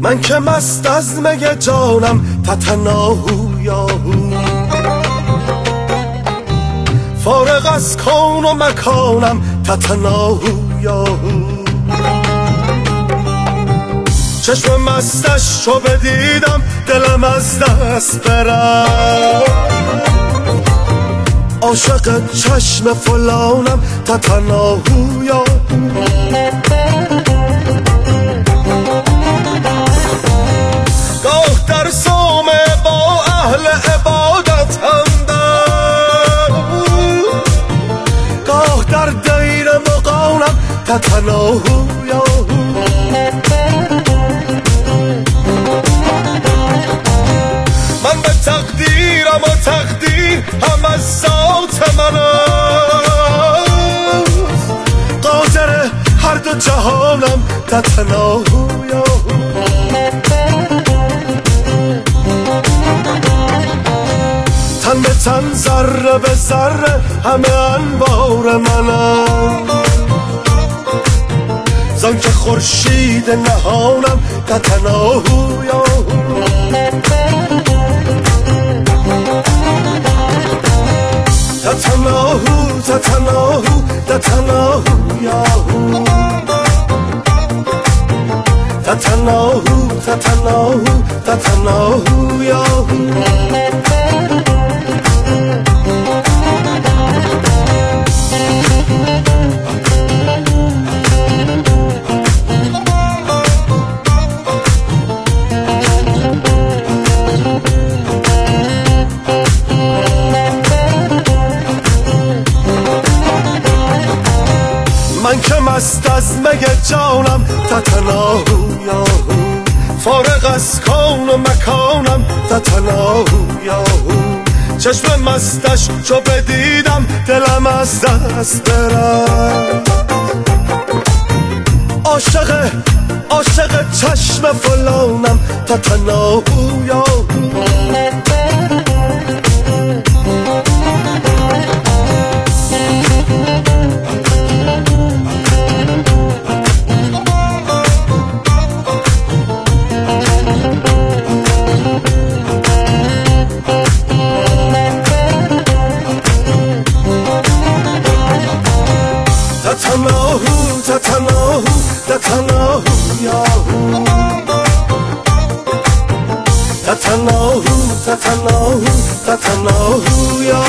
من که مست از می جانم تتناهو یاهو، فارغ از کون و مکانم تتناهو یاهو. چشم مستش رو بدیدم دلم از دست برم، عاشق چشم فلانم تتناهو یاهو. گاه در صومعه با اهل عبادت همدم، گاه در دیر مغانم تتناهو یاهو. من به تقدیرم و تقدیر هم از ذات من است، قادر هر دو جهانم تتناهو یاهو. تن به تن ذره به ذره همه انوار منم، زان که خورشید نهانم تتناهو یاهو. تتناهو تتناهو تتناهو یاهو، تتناهو تتناهو تتناهو یاهو. من که مست از می جانم تتناهو یاهو، فارغ از کون و مکانم تتناهو یاهو. چشم مستش چو بدیدم دلم از دست برم، عاشق چشم فلانم تتناهو یاهو. تتناهو تتناهو تتناهو یاهو، تتناهو تتناهو تتناهو یاهو.